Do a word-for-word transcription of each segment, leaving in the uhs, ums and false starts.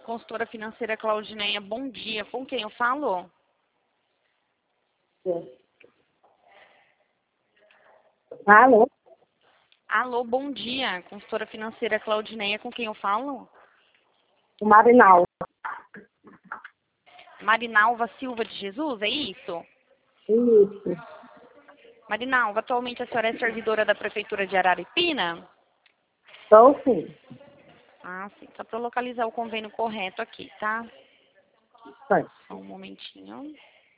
consultora financeira Claudineia, bom dia. Com quem eu falo? Alô? Alô, bom dia. Consultora financeira Claudineia, com quem eu falo? O Marinal. Marinalva Silva de Jesus, é isso? Isso. Marinalva, atualmente a senhora é servidora da Prefeitura de Araripina? Sou sim. Ah, sim. Só para localizar o convênio correto aqui, tá? Foi. Só um momentinho.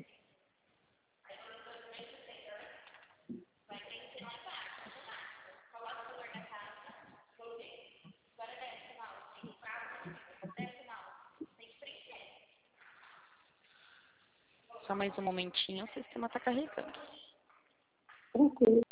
Só mais um momentinho, o sistema está carregando. Tranquilo.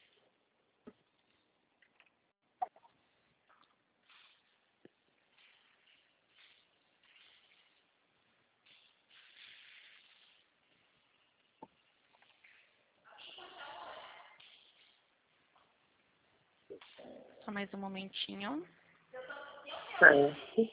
Só mais um momentinho. Certo.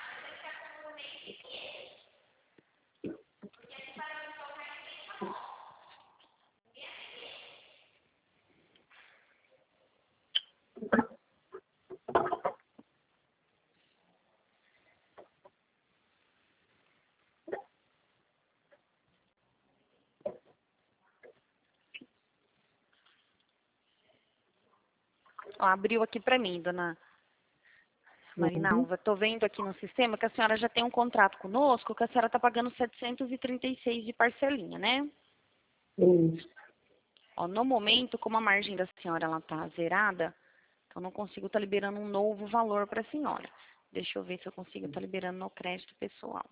Ó, abriu aqui para mim, dona Uhum. Marinalva. Estou vendo aqui no sistema que a senhora já tem um contrato conosco, que a senhora está pagando setecentos e trinta e seis de parcelinha, né? Isso. Ó, no momento, como a margem da senhora ela está zerada, então não consigo estar liberando um novo valor para a senhora. Deixa eu ver se eu consigo estar liberando no crédito pessoal.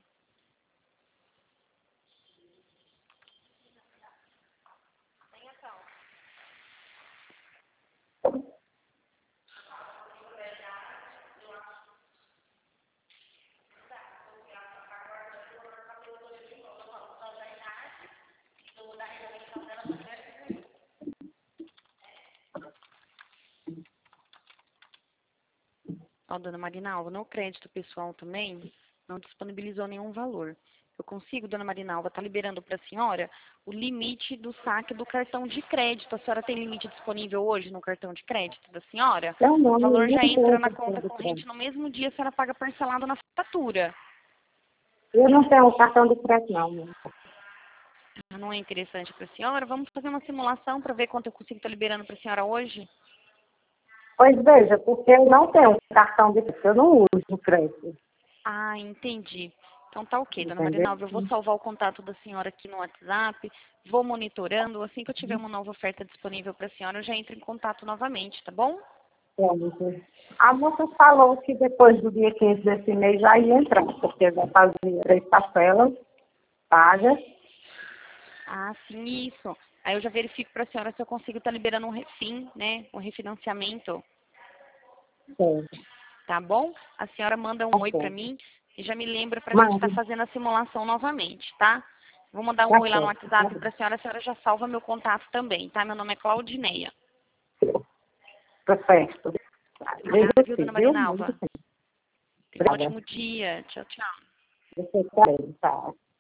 Ó, dona Marinalva, no crédito pessoal também não disponibilizou nenhum valor. Eu consigo, dona Marinalva, estar liberando para a senhora o limite do saque do cartão de crédito. A senhora tem limite disponível hoje no cartão de crédito da senhora? Não, não, O não, valor não já entra tenho na cartão conta de corrente crédito. no mesmo dia, a senhora paga parcelado na fatura. Eu não tenho cartão de crédito, não. Meu. Não é interessante para a senhora? Vamos fazer uma simulação para ver quanto eu consigo estar liberando para a senhora hoje? Pois veja, porque eu não tenho cartão de crédito, eu não uso crédito. Ah, entendi. Então tá ok, dona Entendeu? Marinalva. Eu vou salvar o contato da senhora aqui no WhatsApp, vou monitorando. Assim que eu tiver uma nova oferta disponível para a senhora, eu já entro em contato novamente, tá bom? Pronto. A moça falou que depois do dia quinze desse mês já ia entrar, porque vai fazer três parcelas pagas. Ah, sim, isso. Aí eu já verifico para a senhora se eu consigo estar liberando um refim, né? Um refinanciamento, Sim. tá bom? A senhora manda um Tá oi para certo. mim e já me lembra para a gente estar Mande. fazendo a simulação novamente, tá? Vou mandar um Tá oi lá no certo. Tá WhatsApp bom. para a senhora, a senhora já salva meu contato também, tá? Meu nome é Claudineia. Tá certo. Obrigada, viu, Obrigado, dona viu? Muito Marinalva? bem. Tenha um Obrigada. ótimo dia. Tchau, tchau. Você também, tá.